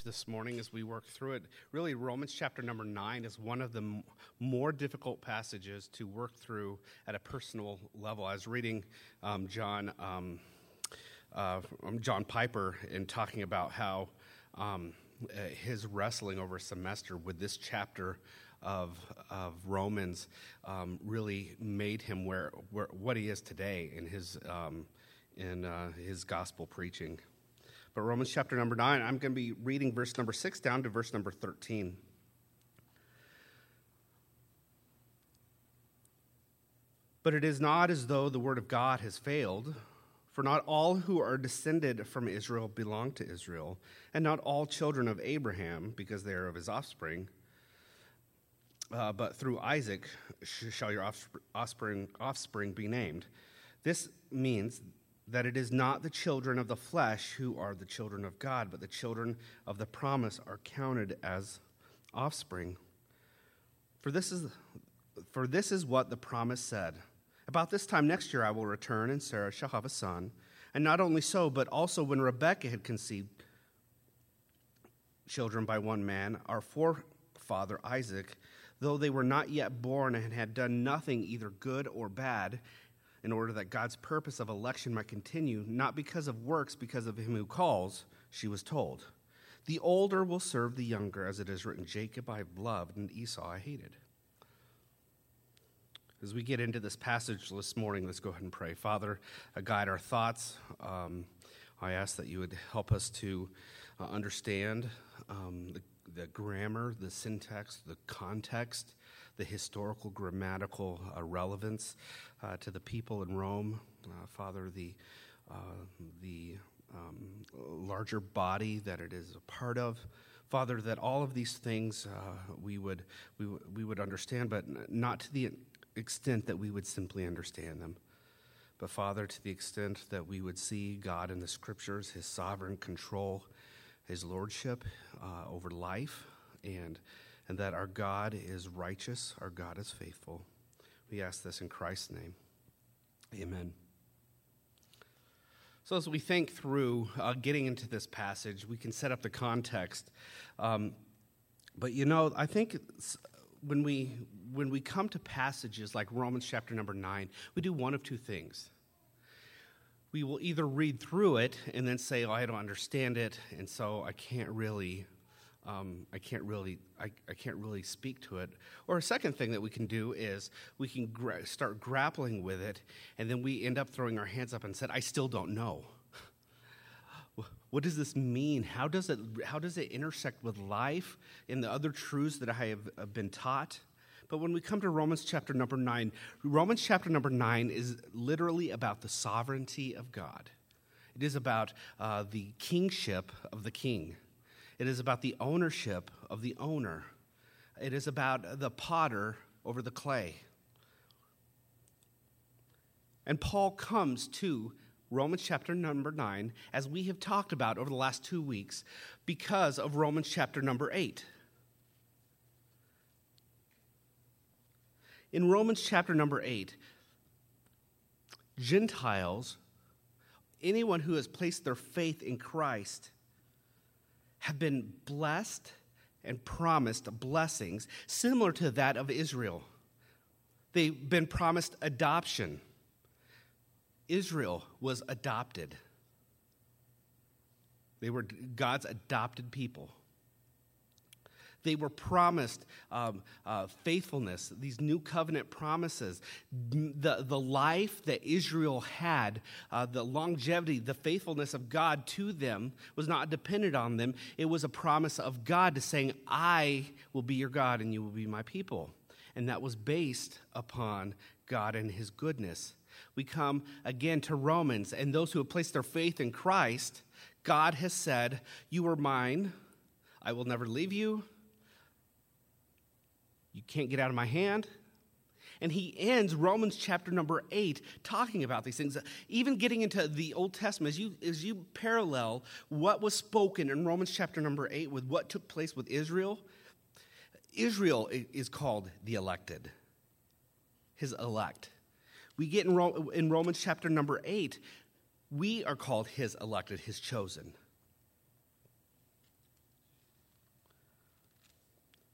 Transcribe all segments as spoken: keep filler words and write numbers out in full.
passage this morning as we work through it. Really, Romans chapter number nine is one of the m- more difficult passages to work through at a personal level. I was reading um, John um, uh, John Piper and talking about how um, uh, his wrestling over a semester with this chapter of of Romans um, really made him where, where what he is today in his um, in uh, his gospel preaching. But Romans chapter number nine, I'm going to be reading verse number six down to verse number thirteen. But it is not as though the word of God has failed, for not all who are descended from Israel belong to Israel, and not all children of Abraham, because they are of his offspring. Uh, but through Isaac shall your offspring, offspring be named. This means that it is not the children of the flesh who are the children of God, but the children of the promise are counted as offspring. For this is, for this is what the promise said. About this time next year I will return, and Sarah shall have a son. And not only so, but also when Rebekah had conceived children by one man, our forefather Isaac, though they were not yet born and had done nothing either good or bad, in order that God's purpose of election might continue, not because of works, because of him who calls, she was told, the older will serve the younger, as it is written, Jacob I have loved, and Esau I hated. As we get into this passage this morning, let's go ahead and pray. Father, uh, guide our thoughts. Um, I ask that you would help us to uh, understand um, the, the grammar, the syntax, the context, the historical, grammatical uh, relevance uh, to the people in Rome. Uh, Father, the uh, the um, larger body that it is a part of. Father, that all of these things uh, we would we, w- we would understand, but not to the extent that we would simply understand them. But Father, to the extent that we would see God in the Scriptures, his sovereign control, his lordship uh, over life, and and that our God is righteous, our God is faithful. We ask this in Christ's name. Amen. So as we think through uh, getting into this passage, we can set up the context. Um, but you know, I think when we when we come to passages like Romans chapter number nine, we do one of two things. We will either read through it and then say, oh, I don't understand it, and so I can't really Um, I can't really, I, I can't really speak to it. Or a second thing that we can do is we can gra- start grappling with it, and then we end up throwing our hands up and said, "I still don't know. What does this mean? How does it, how does it intersect with life and the other truths that I have, have been taught?" But when we come to Romans chapter number nine, Romans chapter number nine is literally about the sovereignty of God. It is about uh, the kingship of the king. It is about the ownership of the owner. It is about the potter over the clay. And Paul comes to Romans chapter number nine, as we have talked about over the last two weeks, because of Romans chapter number eight. In Romans chapter number eight, Gentiles, anyone who has placed their faith in Christ, have been blessed and promised blessings similar to that of Israel. They've been promised adoption. Israel was adopted. They were God's adopted people. They were promised um, uh, faithfulness, these new covenant promises. The, the life that Israel had, uh, the longevity, the faithfulness of God to them was not dependent on them. It was a promise of God to saying, I will be your God and you will be my people. And that was based upon God and his goodness. We come again to Romans, and those who have placed their faith in Christ, God has said, you are mine, I will never leave you. You can't get out of my hand. And he ends Romans chapter number eight talking about these things. Even getting into the Old Testament, as you, as you parallel what was spoken in Romans chapter number eight with what took place with Israel, Israel is called the elected, his elect. We get in, Ro- in Romans chapter number eight, we are called his elected, his chosen.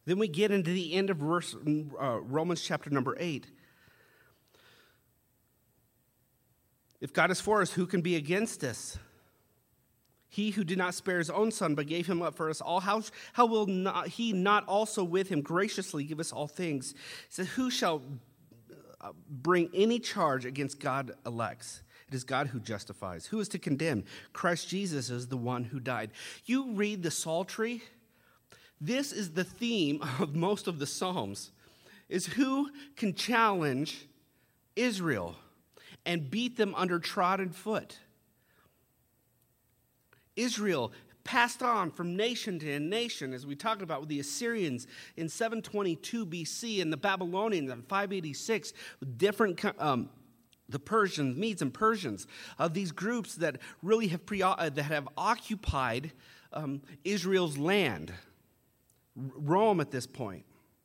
Then we get into the end of verse, uh, Romans chapter number eight. If God is for us, who can be against us? He who did not spare his own son, but gave him up for us all, how, how will not, he not also with him graciously give us all things? He says, who shall bring any charge against God elects? It is God who justifies. Who is to condemn? Christ Jesus is the one who died. You read the Psaltery, this is the theme of most of the Psalms, is who can challenge Israel and beat them under trodden foot. Israel passed on from nation to nation, as we talked about with the Assyrians in seven twenty-two B C and the Babylonians in five eighty-six, with different, um, the Persians, Medes and Persians, uh, these groups that really have pre- uh, that have occupied um, Israel's land, Rome at this point.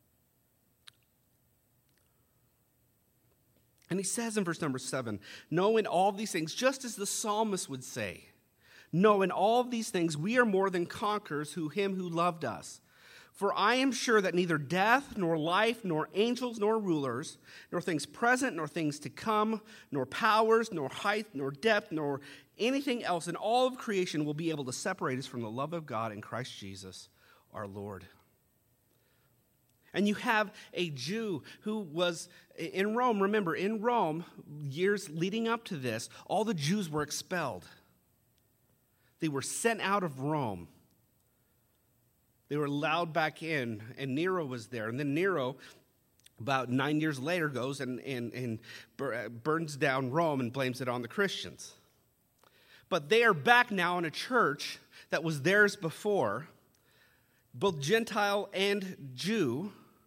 And he says in verse number seven, knowing all these things, just as the psalmist would say, no, in all of these things, we are more than conquerors through him who loved us. For I am sure that neither death, nor life, nor angels, nor rulers, nor things present, nor things to come, nor powers, nor height, nor depth, nor anything else in all of creation will be able to separate us from the love of God in Christ Jesus, our Lord. And you have a Jew who was in Rome. Remember, in Rome, years leading up to this, all the Jews were expelled. They were sent out of Rome. They were allowed back in, and Nero was there. And then Nero, about nine years later, goes and, and, and burns down Rome and blames it on the Christians. But they are back now in a church that was theirs before, both Gentile and Jew.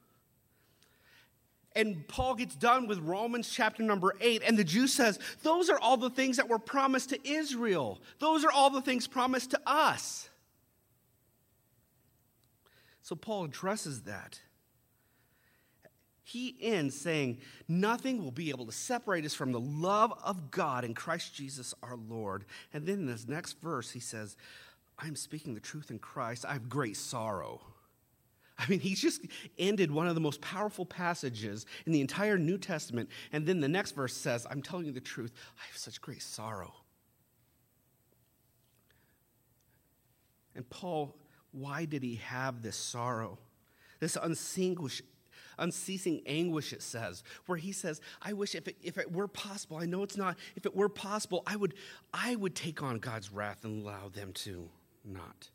And Paul gets done with Romans chapter number eight, and the Jew says, those are all the things that were promised to Israel. Those are all the things promised to us. So Paul addresses that. He ends saying, nothing will be able to separate us from the love of God in Christ Jesus our Lord. And then in this next verse, he says, I'm speaking the truth in Christ. I have great sorrow. I mean, he's just ended one of the most powerful passages in the entire New Testament. And then the next verse says, I'm telling you the truth, I have such great sorrow. And Paul, why did he have this sorrow? This unceasing, unceasing anguish, it says, where he says, I wish if it, if it were possible, I know it's not, if it were possible, I would, I would take on God's wrath and allow them to not.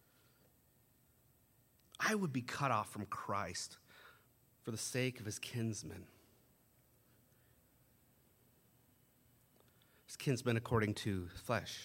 I would be cut off from Christ for the sake of his kinsmen. His kinsmen according to flesh,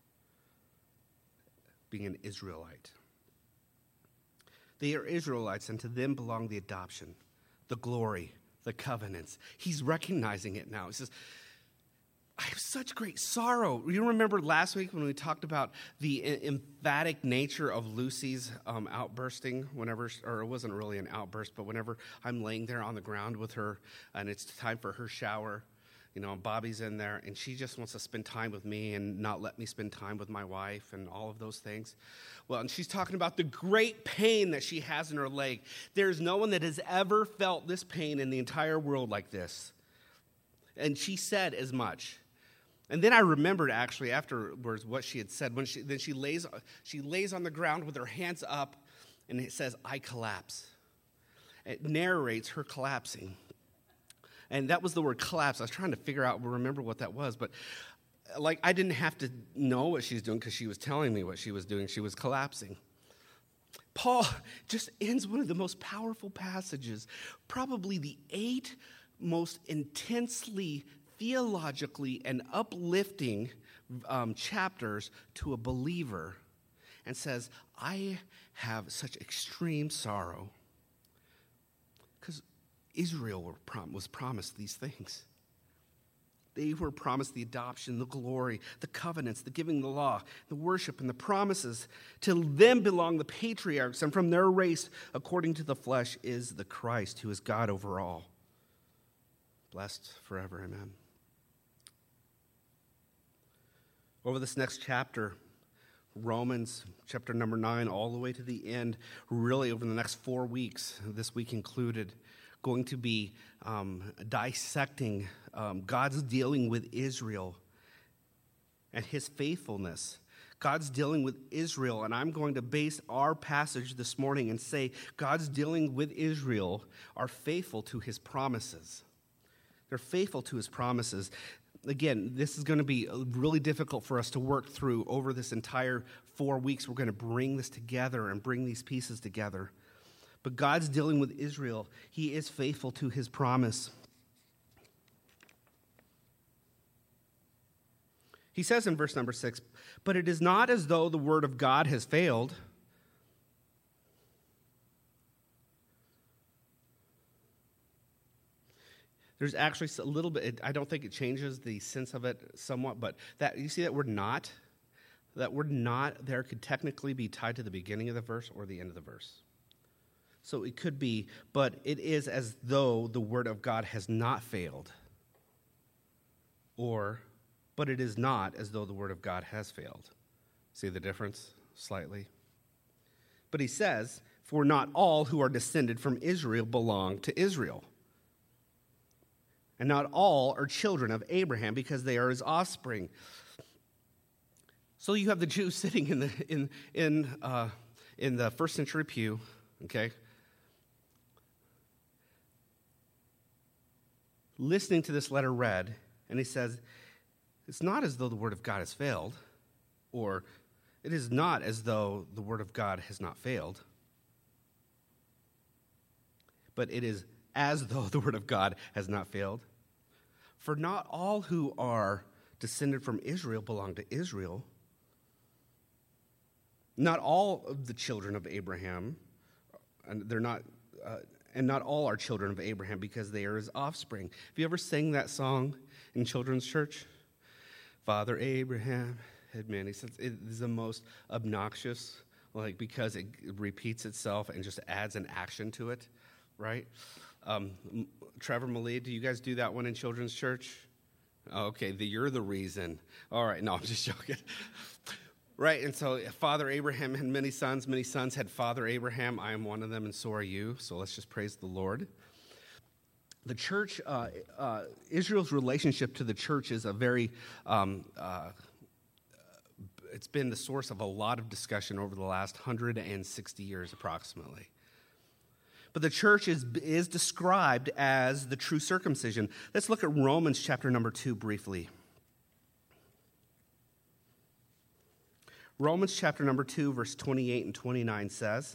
being an Israelite. They are Israelites, and to them belong the adoption, the glory, the covenants. He's recognizing it now. He says, I have such great sorrow. You remember last week when we talked about the emphatic nature of Lucy's um, outbursting whenever, or it wasn't really an outburst, but whenever I'm laying there on the ground with her and it's time for her shower, you know, Bobby's in there and she just wants to spend time with me and not let me spend time with my wife and all of those things. Well, and she's talking about the great pain that she has in her leg. There's no one that has ever felt this pain in the entire world like this. And she said as much. And then I remembered actually afterwards what she had said. When she then she lays she lays on the ground with her hands up, and it says, "I collapse." It narrates her collapsing, and that was the word collapse. I was trying to figure out, remember what that was, but like I didn't have to know what she's doing because she was telling me what she was doing. She was collapsing. Paul just ends one of the most powerful passages, probably the eight most intensely theologically and uplifting um, chapters to a believer, and says, I have such extreme sorrow. Because Israel were prom- was promised these things. They were promised the adoption, the glory, the covenants, the giving the law, the worship, and the promises. To them belong the patriarchs, and from their race, according to the flesh, is the Christ, who is God over all. Blessed forever, amen. Over this next chapter, Romans chapter number nine all the way to the end, really over the next four weeks, this week included, going to be um, dissecting um, God's dealing with Israel and his faithfulness. God's dealing with Israel, and I'm going to base our passage this morning and say God's dealing with Israel are faithful to his promises. They're faithful to his promises. Again, this is going to be really difficult for us to work through over this entire four weeks. We're going to bring this together and bring these pieces together. But God's dealing with Israel. He is faithful to his promise. He says in verse number six, but it is not as though the word of God has failed. There's actually a little bit, I don't think it changes the sense of it somewhat, but that you see that word not? That word not there could technically be tied to the beginning of the verse or the end of the verse. So it could be, but it is as though the word of God has not failed. Or, but it is not as though the word of God has failed. See the difference slightly? But he says, for not all who are descended from Israel belong to Israel. And not all are children of Abraham because they are his offspring. So you have the Jews sitting in the in in uh, in the first century pew, okay, listening to this letter read, and he says, "It's not as though the word of God has failed, or it is not as though the word of God has not failed, but it is as though the word of God has not failed." For not all who are descended from Israel belong to Israel. Not all of the children of Abraham, and they're not, uh, and not all are children of Abraham because they are his offspring. Have you ever sang that song in children's church? Father Abraham had many sons. It is the most obnoxious, like because it repeats itself and just adds an action to it, right? Um, Trevor, Malid, do you guys do that one in children's church? Oh, okay, the, you're the reason. All right, no, I'm just joking. Right, and so Father Abraham had many sons. Many sons had Father Abraham. I am one of them, and so are you. So let's just praise the Lord. The church, uh, uh, Israel's relationship to the church is a very, um, uh, it's been the source of a lot of discussion over the last one hundred sixty years approximately. But the church is, is described as the true circumcision. Let's look at Romans chapter number two briefly. Romans chapter number two, verse twenty-eight and twenty-nine says,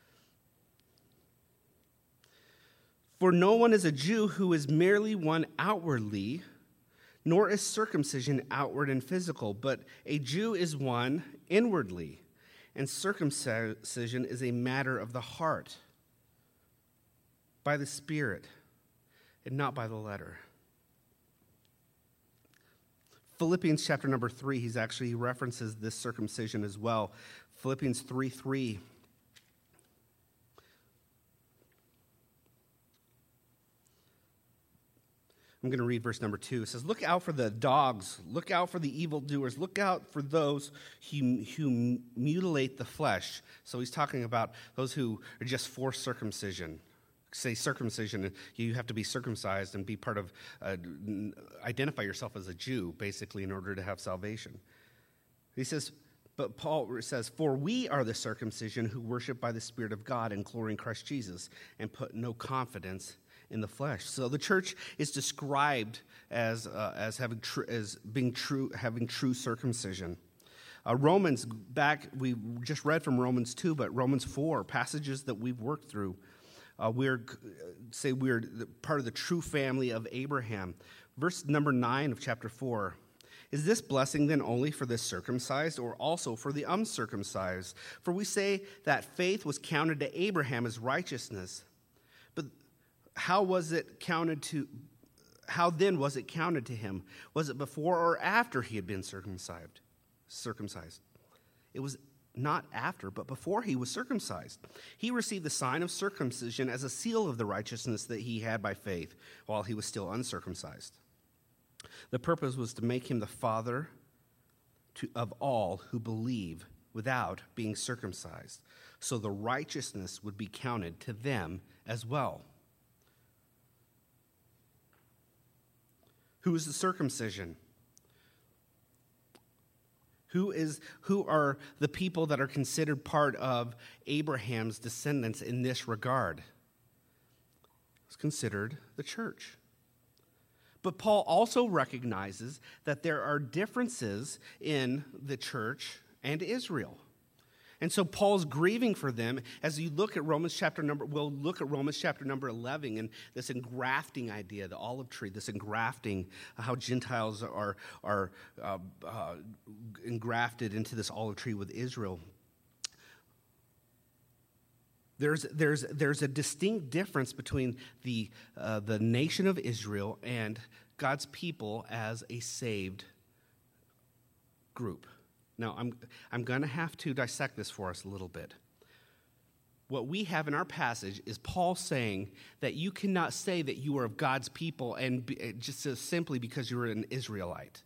"For no one is a Jew who is merely one outwardly, nor is circumcision outward and physical, but a Jew is one inwardly, and circumcision is a matter of the heart, by the Spirit, and not by the letter." Philippians chapter number three, he's actually he references this circumcision as well. Philippians three three. I'm going to read verse number two. It says, "Look out for the dogs. Look out for the evildoers. Look out for those who, who mutilate the flesh." So he's talking about those who are just for circumcision. Say circumcision, you have to be circumcised and be part of, uh, identify yourself as a Jew, basically, in order to have salvation. He says, but Paul says, "For we are the circumcision who worship by the Spirit of God and glory in Christ Jesus and put no confidence in the flesh." So the church is described as uh, as having tr- as being true, having true circumcision. Uh, Romans, back we just read from Romans two, but Romans four, passages that we've worked through. Uh, we're, say we're part of the true family of Abraham. Verse number nine of chapter four. "Is this blessing then only for the circumcised or also for the uncircumcised? For we say that faith was counted to Abraham as righteousness. But how was it counted to, how then was it counted to him? Was it before or after he had been circumcised? Circumcised. It was not after, but before he was circumcised. He received the sign of circumcision as a seal of the righteousness that he had by faith while he was still uncircumcised. The purpose was to make him the father to, of all who believe without being circumcised, so the righteousness would be counted to them as well. Who is the circumcision? Who is who are the people that are considered part of Abraham's descendants in this regard? It's considered the church. But Paul also recognizes that there are differences in the church and Israel. And so Paul's grieving for them as you look at Romans chapter number, we'll look at Romans chapter number eleven and this engrafting idea, the olive tree, this engrafting, how Gentiles are, are uh, uh, engrafted into this olive tree with Israel. There's, there's, there's a distinct difference between the, uh, the nation of Israel and God's people as a saved group. Now, I'm, I'm going to have to dissect this for us a little bit. What we have in our passage is Paul saying that you cannot say that you are of God's people and be, just simply because you're an Israelite.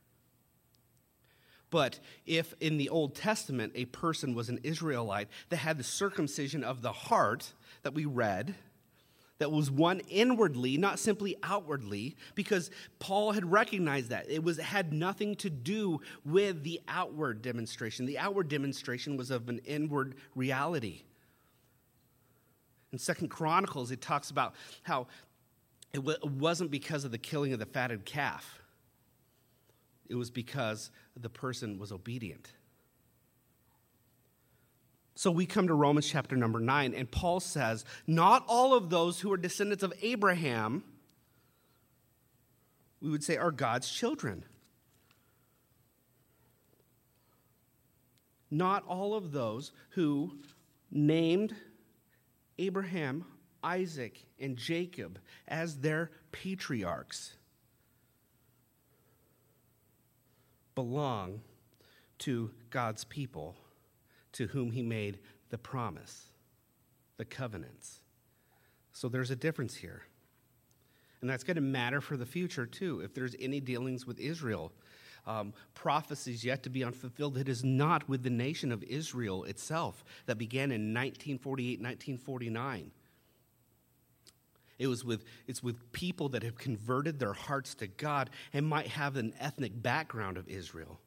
But if in the Old Testament a person was an Israelite that had the circumcision of the heart that we read, that was one inwardly, not simply outwardly, because Paul had recognized that. It was it had nothing to do with the outward demonstration. The outward demonstration was of an inward reality. In Second Chronicles, it talks about how it, w- it wasn't because of the killing of the fatted calf. It was because the person was obedient. So we come to Romans chapter number nine, and Paul says, not all of those who are descendants of Abraham, we would say, are God's children. Not all of those who named Abraham, Isaac, and Jacob as their patriarchs belong to God's people, to whom he made the promise, the covenants. So there's a difference here. And that's going to matter for the future, too. If there's any dealings with Israel, um, prophecies yet to be unfulfilled, it is not with the nation of Israel itself that began in nineteen forty-eight, nineteen forty-nine. It was with, it's with people that have converted their hearts to God and might have an ethnic background of Israel.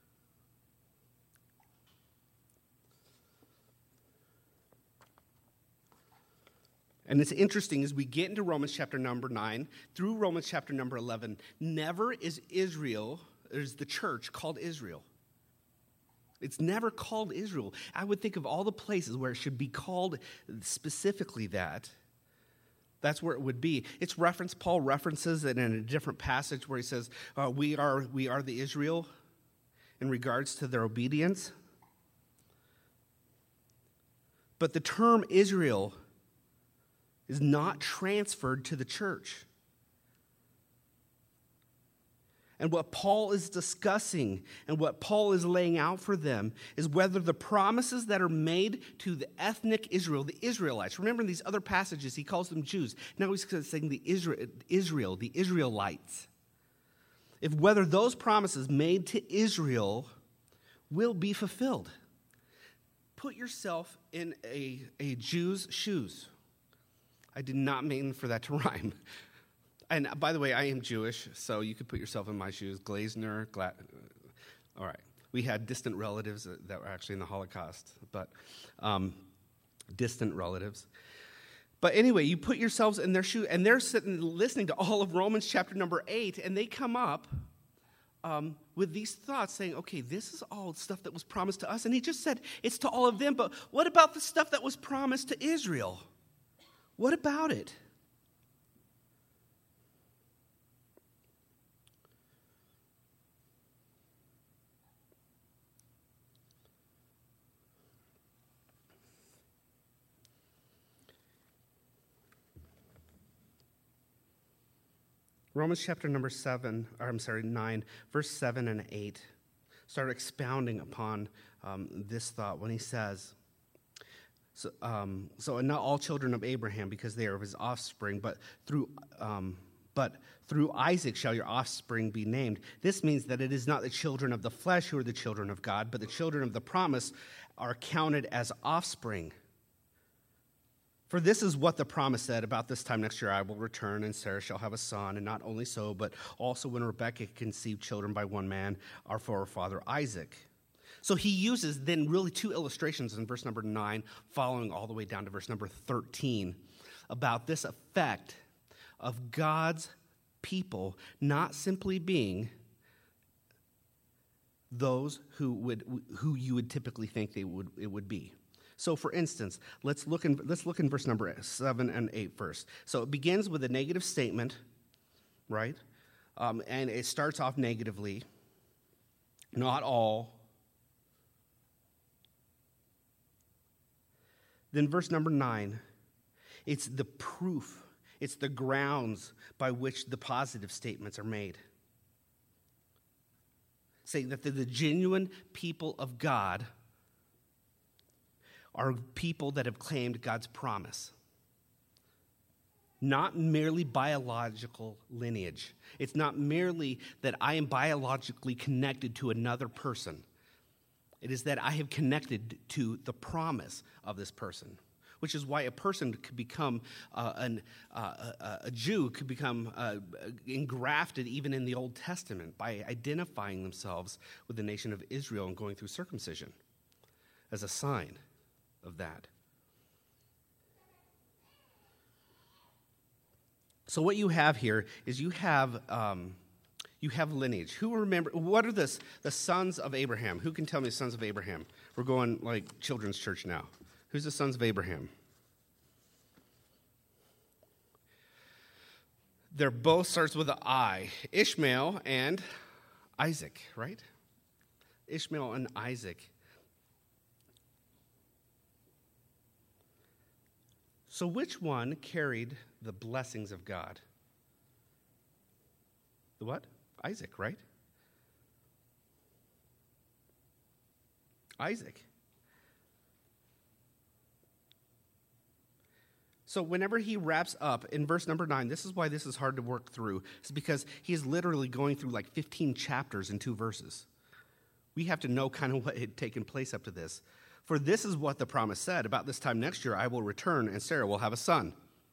And it's interesting as we get into Romans chapter number nine, through Romans chapter number eleven, never is Israel, is the church called Israel. It's never called Israel. I would think of all the places where it should be called specifically that. That's where it would be. It's referenced, Paul references it in a different passage where he says, uh, we are we are the Israel in regards to their obedience. But the term Israel is not transferred to the church. And what Paul is discussing and what Paul is laying out for them is whether the promises that are made to the ethnic Israel, the Israelites, remember in these other passages he calls them Jews. Now he's saying the Israel, Israel, the Israelites. If whether those promises made to Israel will be fulfilled. Put yourself in a, a Jew's shoes. I did not mean for that to rhyme. And by the way, I am Jewish, so you could put yourself in my shoes. Glazner, Gla- all right. We had distant relatives that were actually in the Holocaust, but um, distant relatives. But anyway, you put yourselves in their shoes, and they're sitting listening to all of Romans chapter number eight, and they come up um, with these thoughts saying, okay, this is all stuff that was promised to us. And he just said it's to all of them, but what about the stuff that was promised to Israel? What about it? Romans chapter number seven, or I'm sorry, nine, verse seven and eight, start expounding upon um, this thought when he says, so, um, so and not all children of Abraham, because they are of his offspring, but through, um, but through Isaac shall your offspring be named. This means that it is not the children of the flesh who are the children of God, but the children of the promise are counted as offspring. For this is what the promise said, about this time next year I will return, and Sarah shall have a son. And not only so, but also when Rebekah conceived children by one man, our forefather Isaac. So he uses then really two illustrations in verse number nine, following all the way down to verse number thirteen, about this effect of God's people not simply being those who would who you would typically think they would it would be. So, for instance, let's look in let's look in verse number seven and eight first. So it begins with a negative statement, right? Um, and it starts off negatively. Not all. Then verse number nine, it's the proof, it's the grounds by which the positive statements are made. Saying that the, the genuine people of God are people that have claimed God's promise. Not merely biological lineage. It's not merely that I am biologically connected to another person. It is that I have connected to the promise of this person, which is why a person could become uh, an, uh, a, a Jew could become uh, engrafted even in the Old Testament by identifying themselves with the nation of Israel and going through circumcision as a sign of that. So what you have here is you have um, you have lineage. Who remember? What are the the sons of Abraham? Who can tell me the sons of Abraham? We're going like children's church now. Who's the sons of Abraham? They're both starts with an I. Ishmael and Isaac, right? Ishmael and Isaac. So which one carried the blessings of God? The what? Isaac, right? Isaac. So whenever he wraps up in verse number nine, this is why this is hard to work through. It's because he is literally going through like fifteen chapters in two verses. We have to know kind of what had taken place up to this. For this is what the promise said, about this time next year I will return and Sarah will have a son.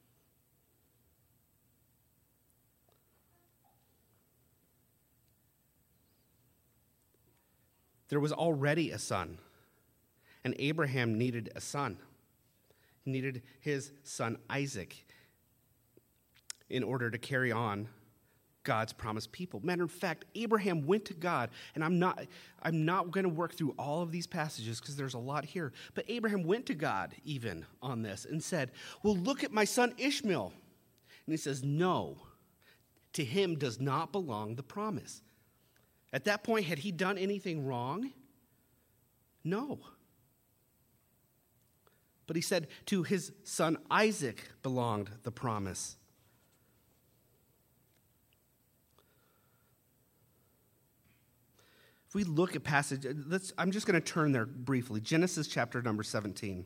There was already a son, and Abraham needed a son. He needed his son Isaac in order to carry on God's promised people. Matter of fact, Abraham went to God, and I'm not, I'm not going to work through all of these passages because there's a lot here, but Abraham went to God even on this and said, well, look at my son Ishmael. And he says, no, to him does not belong the promise. At that point, had he done anything wrong? No. But he said to his son Isaac belonged the promise. If we look at passage, let's, I'm just going to turn there briefly. Genesis chapter number seventeen.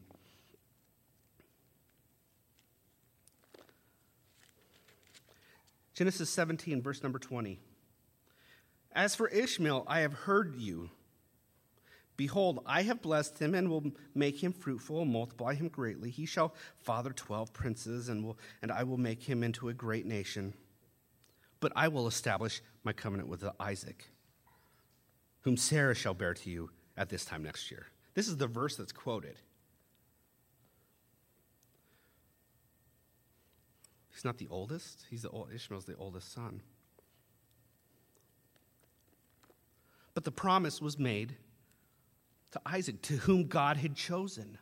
Genesis seventeen, verse number twenty. As for Ishmael, I have heard you. Behold, I have blessed him and will make him fruitful and multiply him greatly. He shall father twelve princes, and will, and I will make him into a great nation. But I will establish my covenant with Isaac, whom Sarah shall bear to you at this time next year. This is the verse that's quoted. He's not the oldest. He's the old, Ishmael's the oldest son. But the promise was made to Isaac, to whom God had chosen.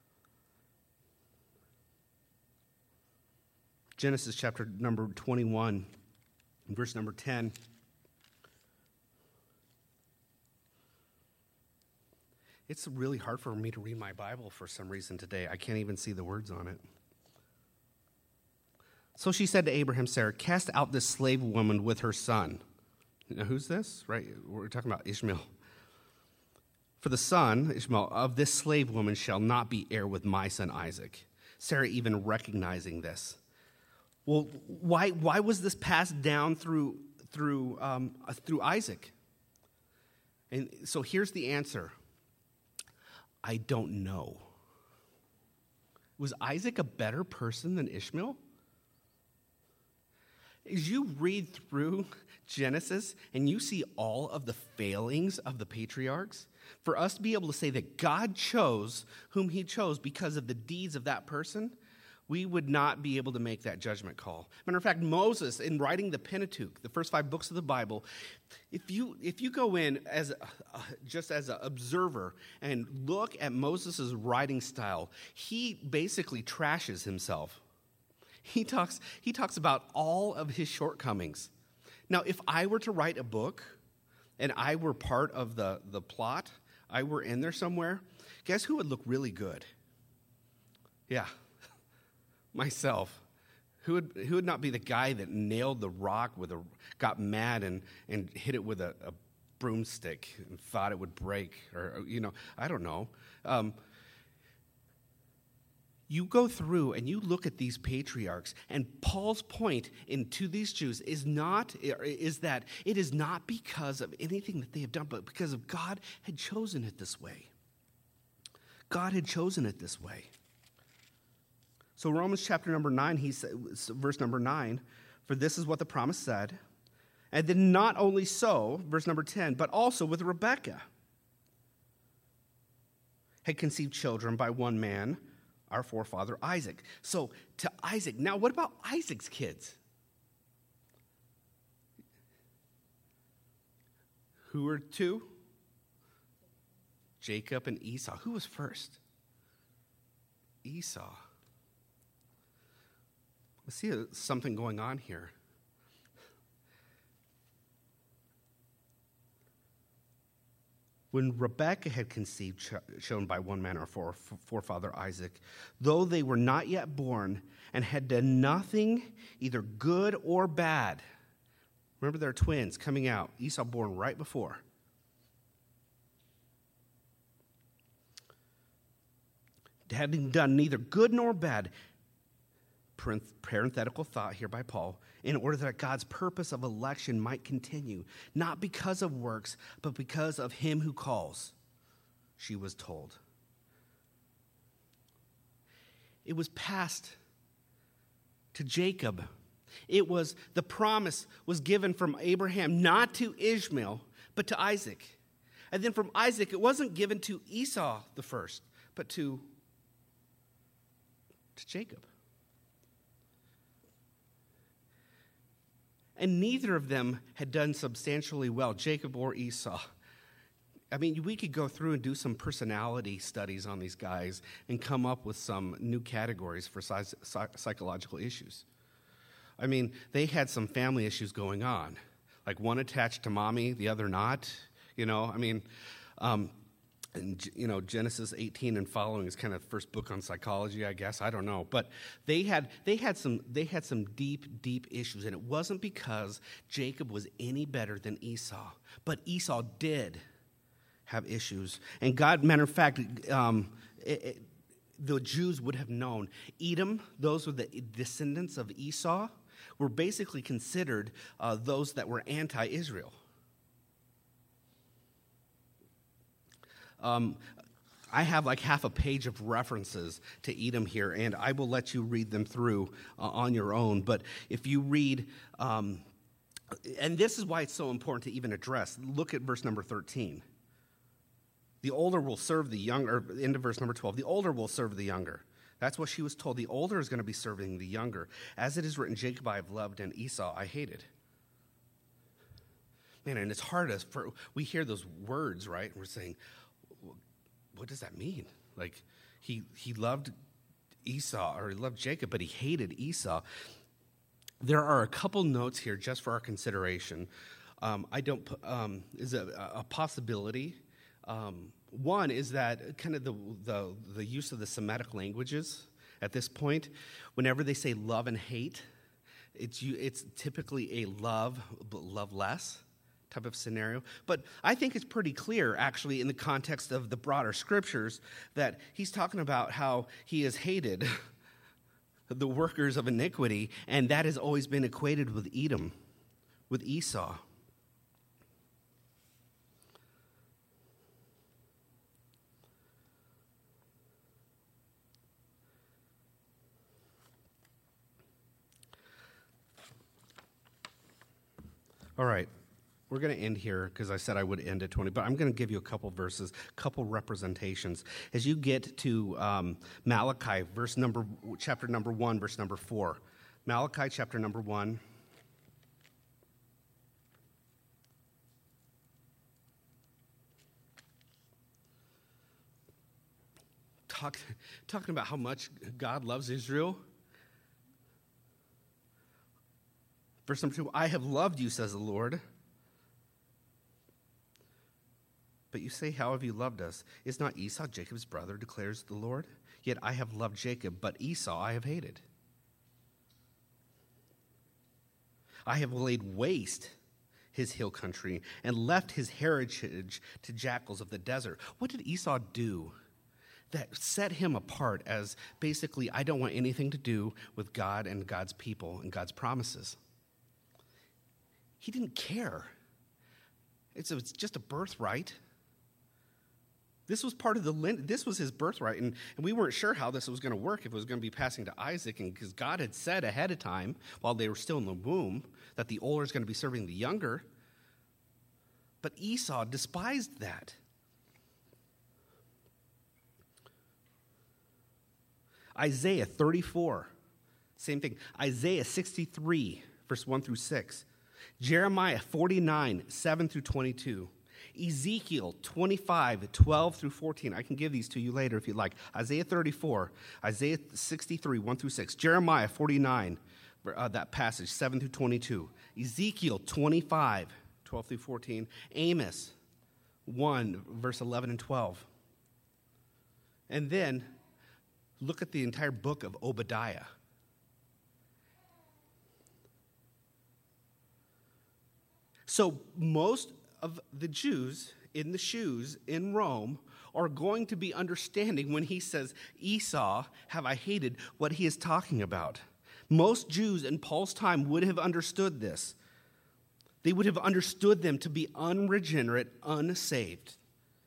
Genesis chapter number twenty-one, verse number ten. It's really hard for me to read my Bible for some reason today. I can't even see the words on it. So she said to Abraham, Sarah, cast out this slave woman with her son. Now, who's this? Right, we're talking about Ishmael. For the son, Ishmael, of this slave woman shall not be heir with my son Isaac. Sarah even recognizing this. Well, why why was this passed down through through um, uh, through Isaac? And so here's the answer. I don't know. Was Isaac a better person than Ishmael? As you read through Genesis and you see all of the failings of the patriarchs, for us to be able to say that God chose whom he chose because of the deeds of that person, we would not be able to make that judgment call. Matter of fact, Moses, in writing the Pentateuch, the first five books of the Bible, if you if you go in as a, uh, just as an observer and look at Moses' writing style, he basically trashes himself. He talks he talks about all of his shortcomings. Now, if I were to write a book and I were part of the, the plot, I were in there somewhere, guess who would look really good? Yeah. Myself, who would who would not be the guy that nailed the rock with a got mad and, and hit it with a, a broomstick and thought it would break, or you know, I don't know. Um, you go through and you look at these patriarchs, and Paul's point into these Jews is not is that it is not because of anything that they have done, but because of God had chosen it this way. God had chosen it this way. So Romans chapter number nine, he said, verse number nine, for this is what the promise said. And then not only so, verse number ten, but also with Rebekah, had conceived children by one man, our forefather Isaac. So to Isaac, now what about Isaac's kids? Who were two? Jacob and Esau. Who was first? Esau. I see something going on here. When Rebekah had conceived, ch- shown by one man, our fore- forefather Isaac, though they were not yet born and had done nothing, either good or bad. Remember, they're twins coming out. Esau born right before. Having done neither good nor bad, parenthetical thought here by Paul, in order that God's purpose of election might continue, not because of works, but because of him who calls, she was told. It was passed to Jacob. It was, the promise was given from Abraham, not to Ishmael, but to Isaac. And then from Isaac, it wasn't given to Esau the first, but to, to Jacob. And neither of them had done substantially well, Jacob or Esau. I mean, we could go through and do some personality studies on these guys and come up with some new categories for psychological issues. I mean, they had some family issues going on, like one attached to mommy, the other not. You know, I mean, um, and, you know, Genesis eighteen and following is kind of the first book on psychology, I guess. I don't know. But they had they had some they had some deep, deep issues. And it wasn't because Jacob was any better than Esau. But Esau did have issues. And God, matter of fact, um, it, it, the Jews would have known. Edom, those were the descendants of Esau, were basically considered uh, those that were anti-Israel. Um, I have like half a page of references to Edom here, and I will let you read them through uh, on your own. But if you read, um, and this is why it's so important to even address, look at verse number thirteen. The older will serve the younger, into verse number twelve, the older will serve the younger. That's what she was told. The older is going to be serving the younger. As it is written, Jacob I have loved, and Esau I hated. Man, and it's hard as for, we hear those words, right? And we're saying, what does that mean? Like, he he loved Esau, or he loved Jacob, but he hated Esau. There are a couple notes here just for our consideration. Um, I don't, um, is a, a possibility. Um, one is that kind of the, the the use of the Semitic languages at this point. Whenever they say love and hate, it's it's typically a love, but love less type of scenario. But I think it's pretty clear, actually, in the context of the broader scriptures, that he's talking about how he is hated the workers of iniquity, and that has always been equated with Edom, with Esau. All right, we're going to end here because I said I would end at twenty, but I'm going to give you a couple verses, a couple representations. As you get to um, Malachi, verse number, chapter number one, verse number four. Malachi, chapter number one. Talk, talking about how much God loves Israel. Verse number two, I have loved you, says the Lord. But you say, how have you loved us? Is not Esau Jacob's brother, declares the Lord? Yet I have loved Jacob, but Esau I have hated. I have laid waste his hill country and left his heritage to jackals of the desert. What did Esau do that set him apart as basically, I don't want anything to do with God and God's people and God's promises? He didn't care. It's, a, it's just a birthright. This was part of the, this was his birthright, and, and we weren't sure how this was going to work, if it was going to be passing to Isaac, and because God had said ahead of time, while they were still in the womb, that the older is going to be serving the younger. But Esau despised that. Isaiah thirty-four, same thing. Isaiah sixty-three, verse one through six. Jeremiah forty-nine, seven through twenty-two. Ezekiel twenty-five, twelve through fourteen. I can give these to you later if you'd like. Isaiah thirty-four, Isaiah sixty-three, one through six. Jeremiah forty-nine, uh, that passage, seven through twenty-two. Ezekiel twenty-five, twelve through fourteen. Amos one, verse eleven and twelve. And then look at the entire book of Obadiah. So most of the Jews in the shoes in Rome are going to be understanding when he says, Esau have I hated, what he is talking about. Most Jews in Paul's time would have understood this. They would have understood them to be unregenerate, unsaved.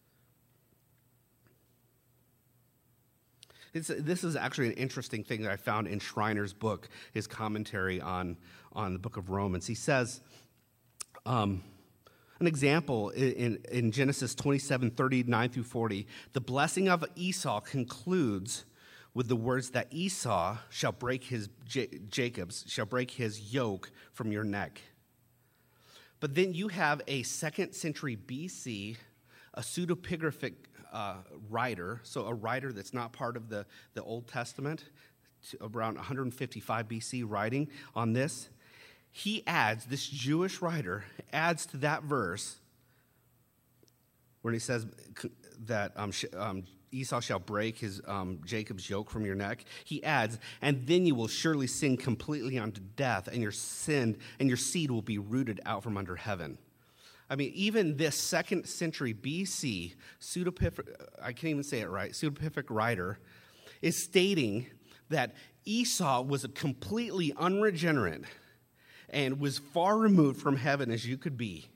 It's, this is actually an interesting thing that I found in Schreiner's book, his commentary on, on the book of Romans. He says, um, an example in, in Genesis twenty-seven, thirty-nine through forty, the blessing of Esau concludes with the words that Esau shall break his, J- Jacob's, shall break his yoke from your neck. But then you have a second century B C, a pseudepigraphic uh, writer, so a writer that's not part of the, the Old Testament, around one fifty-five B C writing on this. He adds, this Jewish writer adds to that verse when he says that um, um, Esau shall break his um, Jacob's yoke from your neck. He adds, and then you will surely sin completely unto death, and your sin and your seed will be rooted out from under heaven. I mean, even this second century B C pseudepigraphic, I can't even say it right, pseudepigraphic writer is stating that Esau was a completely unregenerate and was far removed from heaven as you could be.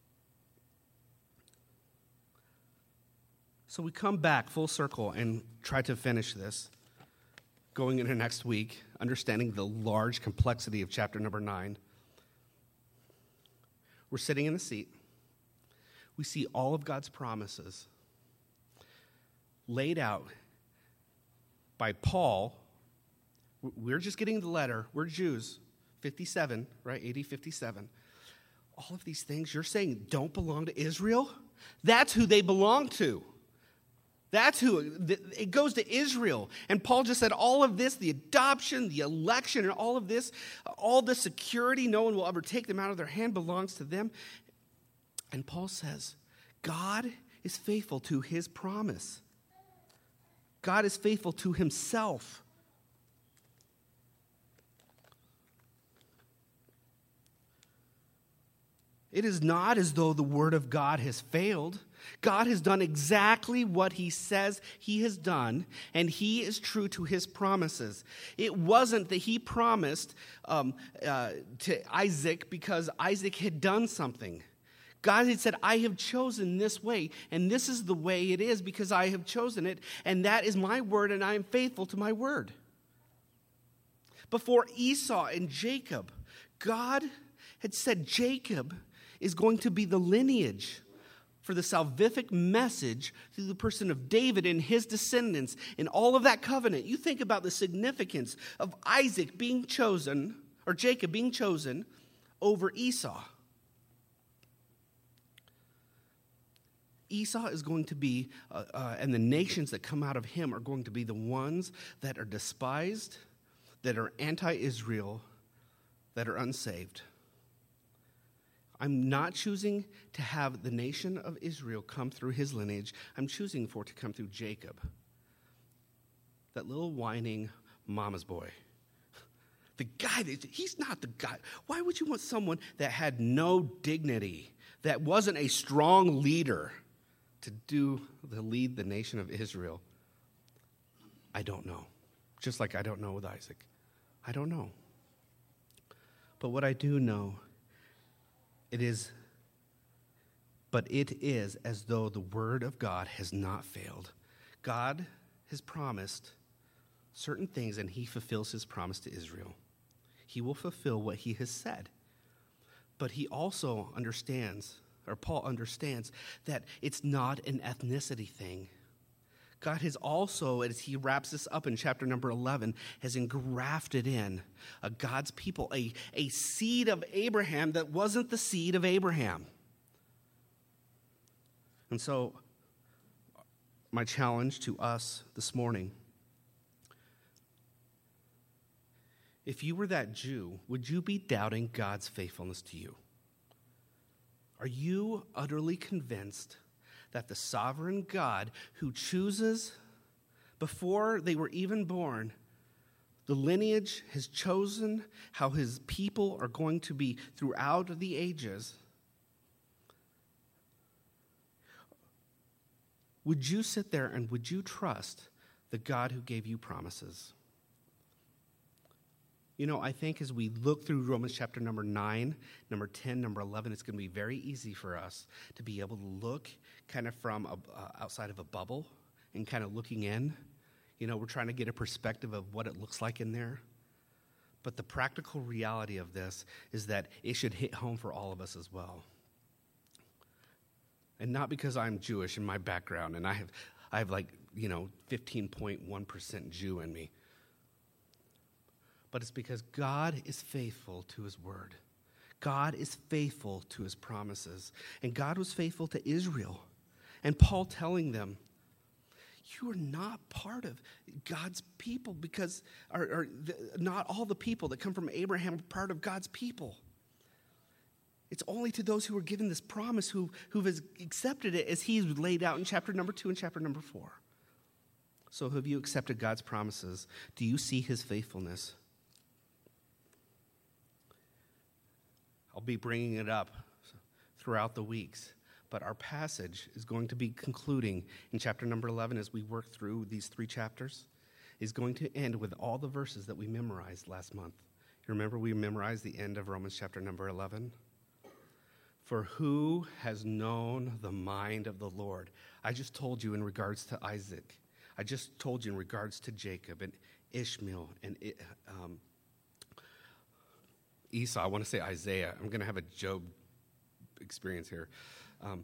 So we come back full circle and try to finish this, going into next week, understanding the large complexity of chapter number nine. We're sitting in the seat. We see all of God's promises laid out by Paul. We're just getting the letter. We're Jews. fifty-seven, right? A D fifty-seven. All of these things you're saying don't belong to Israel? That's who they belong to. That's who, it goes to Israel. And Paul just said all of this, the adoption, the election, and all of this, all the security, no one will ever take them out of their hand, belongs to them. And Paul says, God is faithful to his promise. God is faithful to himself. It is not as though the word of God has failed. God has done exactly what he says he has done, and he is true to his promises. It wasn't that he promised um, uh, to Isaac because Isaac had done something. God had said, I have chosen this way, and this is the way it is because I have chosen it, and that is my word, and I am faithful to my word. Before Esau and Jacob, God had said Jacob is going to be the lineage for the salvific message through the person of David and his descendants and all of that covenant. You think about the significance of Isaac being chosen, or Jacob being chosen over Esau. Esau is going to be, uh, uh, and the nations that come out of him are going to be the ones that are despised, that are anti-Israel, that are unsaved. I'm not choosing to have the nation of Israel come through his lineage. I'm choosing for it to come through Jacob, that little whining mama's boy. The guy, that, he's not the guy. Why would you want someone that had no dignity, that wasn't a strong leader, to do, to lead the nation of Israel? I don't know. Just like I don't know with Isaac. I don't know. But what I do know, it is, but it is as though the word of God has not failed. God has promised certain things, and he fulfills his promise to Israel. He will fulfill what he has said. But he also understands, or Paul understands, that it's not an ethnicity thing. God has also, as he wraps this up in chapter number eleven, has engrafted in a God's people, a, a seed of Abraham that wasn't the seed of Abraham. And so, my challenge to us this morning, if you were that Jew, would you be doubting God's faithfulness to you? Are you utterly convinced that the sovereign God who chooses before they were even born, the lineage has chosen how his people are going to be throughout the ages? Would you sit there and would you trust the God who gave you promises? You know, I think as we look through Romans chapter number nine, number ten, number eleven, it's going to be very easy for us to be able to look kind of from a, uh, outside of a bubble and kind of looking in. You know, we're trying to get a perspective of what it looks like in there. But the practical reality of this is that it should hit home for all of us as well. And not because I'm Jewish in my background and I have, I have like, you know, fifteen point one percent Jew in me. But it's because God is faithful to his word. God is faithful to his promises. And God was faithful to Israel. And Paul telling them, you are not part of God's people because, or, or the, not all the people that come from Abraham are part of God's people. It's only to those who are given this promise who, who has accepted it as he's laid out in chapter number two and chapter number four. So have you accepted God's promises? Do you see his faithfulness? I'll be bringing it up throughout the weeks, but our passage is going to be concluding in chapter number eleven as we work through these three chapters, is going to end with all the verses that we memorized last month. You remember we memorized the end of Romans chapter number eleven? For who has known the mind of the Lord? I just told you in regards to Isaac. I just told you in regards to Jacob and Ishmael and um, Esau. I want to say Isaiah. I'm going to have a Job experience here. Um,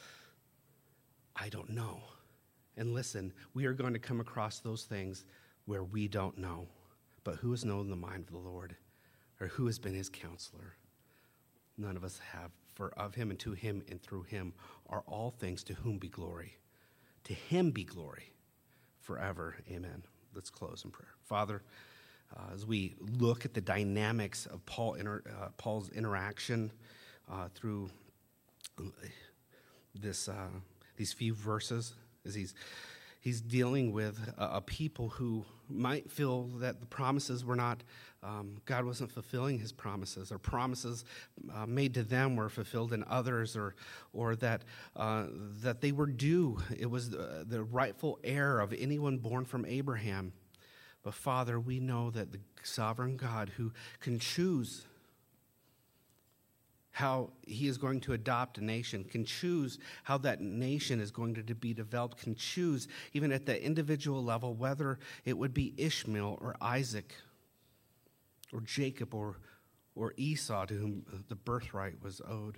I don't know. And listen, we are going to come across those things where we don't know. But who has known the mind of the Lord? Or who has been his counselor? None of us have. For of him and to him and through him are all things, to whom be glory. To him be glory forever. Amen. Let's close in prayer. Father, Uh, as we look at the dynamics of Paul inter, uh, Paul's interaction uh, through this uh, these few verses, as he's He's dealing with a, a people who might feel that the promises were not, um, God wasn't fulfilling his promises, or promises uh, made to them were fulfilled in others, or or that uh, that they were due. It was the, the rightful heir of anyone born from Abraham. But Father, we know that the sovereign God who can choose how he is going to adopt a nation, can choose how that nation is going to be developed, can choose even at the individual level whether it would be Ishmael or Isaac or Jacob or, or Esau to whom the birthright was owed.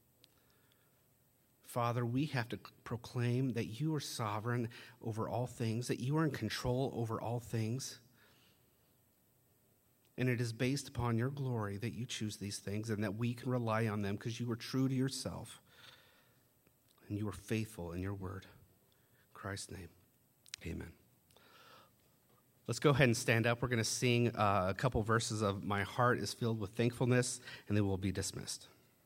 Father, we have to proclaim that you are sovereign over all things, that you are in control over all things. And it is based upon your glory that you choose these things and that we can rely on them because you are true to yourself and you are faithful in your word. In Christ's name, amen. Let's go ahead and stand up. We're going to sing uh, a couple verses of My Heart is Filled with Thankfulness, and then we'll be dismissed.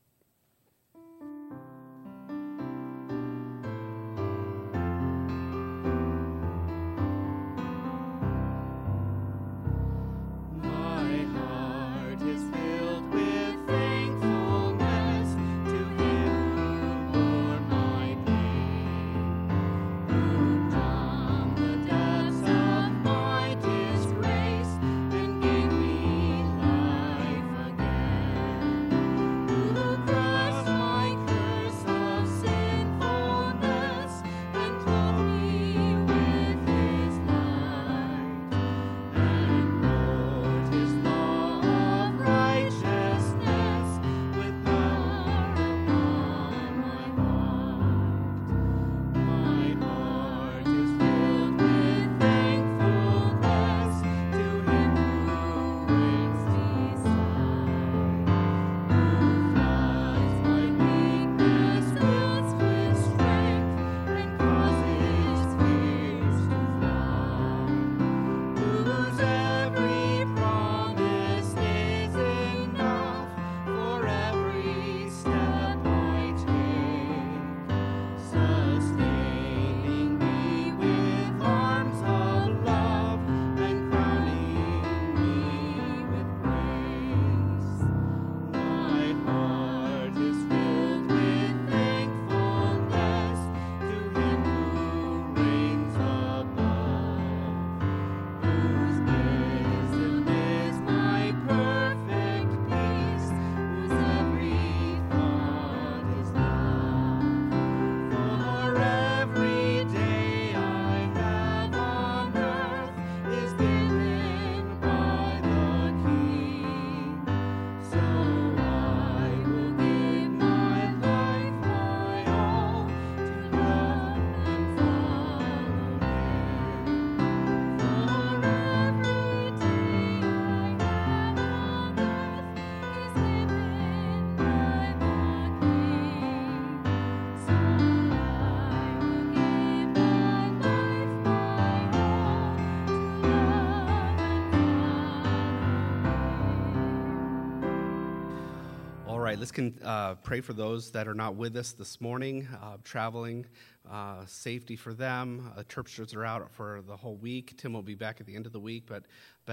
Let's can, uh, pray for those that are not with us this morning, uh, traveling, uh, safety for them. Uh, interpreters are out for the whole week. Tim will be back at the end of the week, but